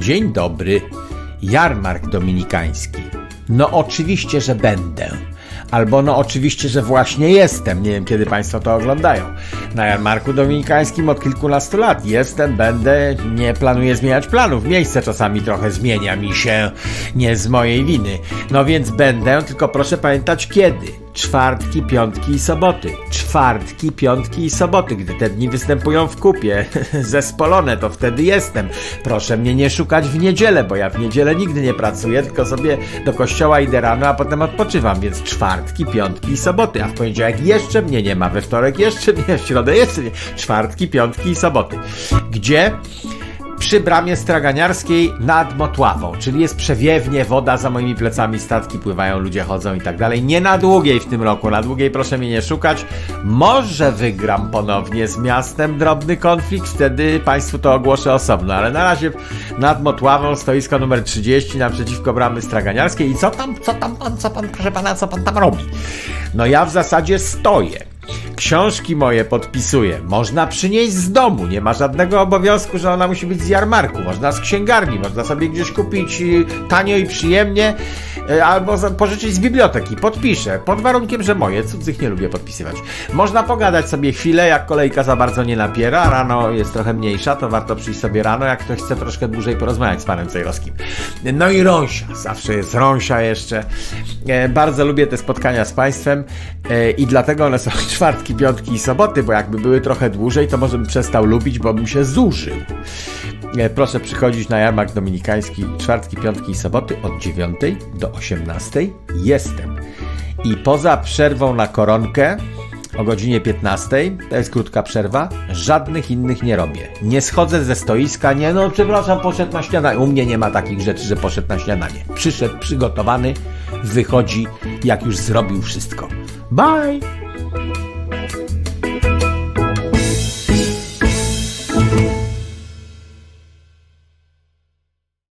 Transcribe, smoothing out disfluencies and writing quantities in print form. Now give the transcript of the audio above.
Dzień dobry. Jarmark dominikański. No oczywiście, że będę. Albo no oczywiście, że właśnie jestem. Nie wiem, kiedy Państwo to oglądają. Na jarmarku dominikańskim od kilkunastu lat jestem, będę, nie planuję zmieniać planów. Miejsce czasami trochę zmienia mi się, nie z mojej winy. No więc będę, tylko proszę pamiętać kiedy. Czwartki, piątki i soboty. Czwartki, piątki i soboty. Gdy te dni występują w kupie, zespolone, to wtedy jestem. Proszę mnie nie szukać w niedzielę, bo ja w niedzielę nigdy nie pracuję, tylko sobie do kościoła idę rano, a potem odpoczywam, więc czwartki, piątki i soboty. A w poniedziałek jeszcze mnie nie ma, we wtorek jeszcze nie, w środę jeszcze nie. Czwartki, piątki i soboty. Gdzie? Przy bramie straganiarskiej nad Motławą, czyli jest przewiewnie, woda za moimi plecami, statki pływają, ludzie chodzą i tak dalej. Nie na długiej w tym roku, na długiej proszę mnie nie szukać. Może wygram ponownie z miastem drobny konflikt, wtedy Państwu to ogłoszę osobno, ale na razie nad Motławą, stoisko numer 30 naprzeciwko bramy straganiarskiej. I co pan, proszę pana, co pan tam robi? No ja w zasadzie stoję. Książki moje podpisuję. Można przynieść z domu. Nie ma żadnego obowiązku, że ona musi być z jarmarku. Można z księgarni. Można sobie gdzieś kupić tanio i przyjemnie albo pożyczyć z biblioteki. Podpiszę. Pod warunkiem, że moje. Cudzych nie lubię podpisywać. Można pogadać sobie chwilę, jak kolejka za bardzo nie napiera. Rano jest trochę mniejsza, to warto przyjść sobie rano, jak ktoś chce troszkę dłużej porozmawiać z panem Cejrowskim. No i Rąsia. Zawsze jest Rąsia jeszcze. Bardzo lubię te spotkania z państwem i dlatego one są czwartki, piątki i soboty, bo jakby były trochę dłużej, to może bym przestał lubić, bo bym się zużył. Proszę przychodzić na jarmark dominikański czwartki, piątki i soboty od 9 do 18 jestem. I poza przerwą na koronkę o godzinie 15, to jest krótka przerwa, żadnych innych nie robię. Nie schodzę ze stoiska, nie, no przepraszam, poszedł na śniadanie. U mnie nie ma takich rzeczy, że poszedł na śniadanie. Przyszedł przygotowany, wychodzi, jak już zrobił wszystko. Bye!